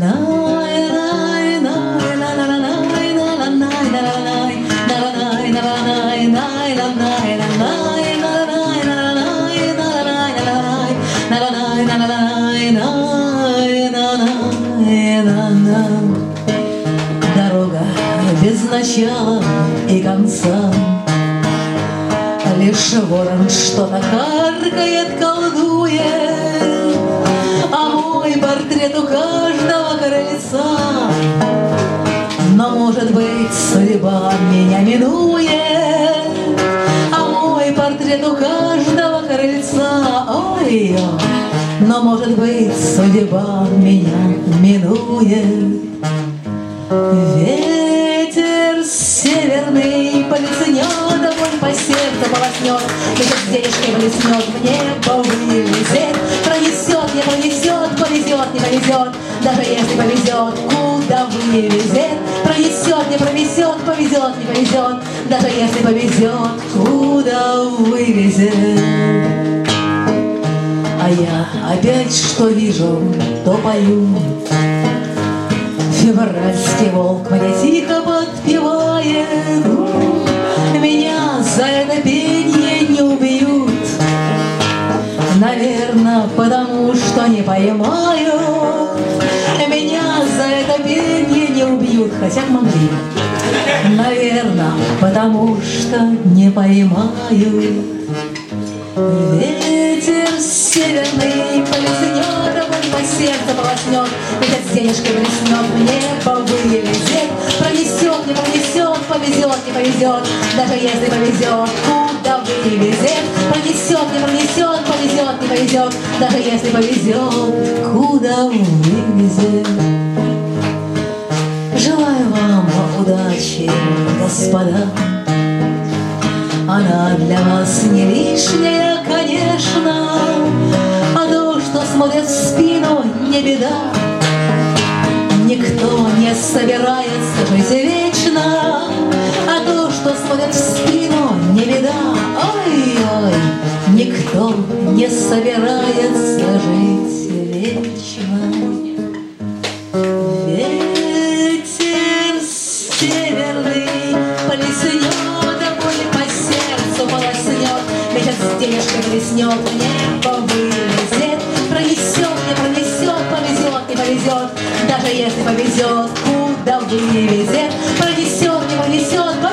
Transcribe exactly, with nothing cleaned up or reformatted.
Дорога без начала и конца, лишь ворон что-то каркает, колдует, а мой портрет у каждого крыльца. Но, может быть, судьба меня минует, а мой портрет у каждого крыльца. Ой, но, может быть, судьба меня минует. Ветер северный полеснет, да боль по сердцу полоснет, ветер с денежкой блеснет, в небо вылезет, пронесет, не пронесет, повезет, не повезет, даже если повезет, куда вывезет, пронесет, не пронесет, повезет, не повезет, даже если повезет, куда вывезет. А я опять что вижу, то пою. Февральский волк мне тихо подпевает, меня за это пение не убьют, наверное, потому что не поймаю. Меня за это пение не убьют, хотя могли, наверное, потому что не поймаю. Ветер северный полеснет, а боль по сердцу полоснет, ветер с денежкой блеснет, в небо вылезет, пронесет, не пронесет, повезет, не повезет, даже если повезет, куда вывезет, пронесет, не пронесет, повезет, не повезет, даже если повезет, куда вывезет. Желаю вам удачи, господа. Она для вас не лишняя, конечно, а то, что смотрит в спину, не беда. Никто не собирается жить вечно, а то, что смотрит в спину, не беда. Ой-ой, никто не собирается жить вечно. Ветер северный полеснет, ветер с денежкой блеснет, в небо вылезет, пронесет, не пронесет, повезет, не повезет, даже если повезет, куда вывезет, пронесет, не пронесет,